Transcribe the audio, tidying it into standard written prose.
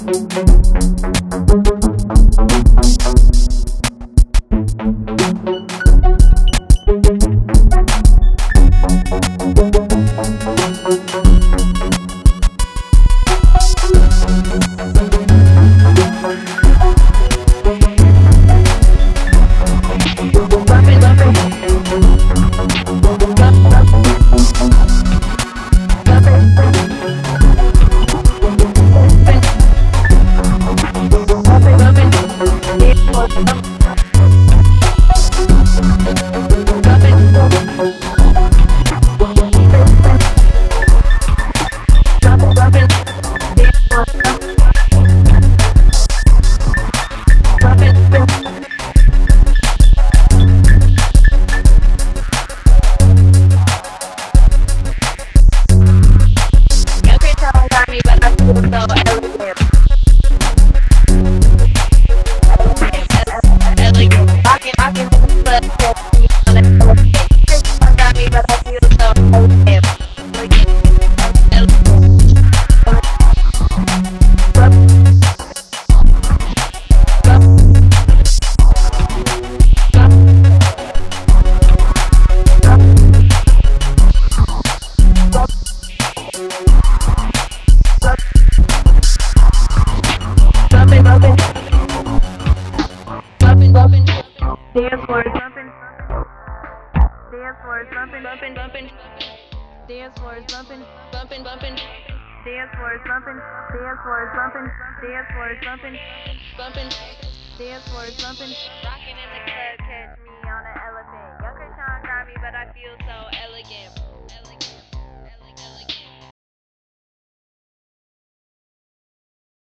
Dance floor is bumping. Dance floor is bumping, bumping, bumping. Dance floor is bumping, bumping, bumping. Dance floor is bumping. Dance floor is bumping. Dance floor is bumping, bumping. Dance floor is bumping. Rocking in the club, catch me on an elephant. Young Krishan got me, but I feel so elegant.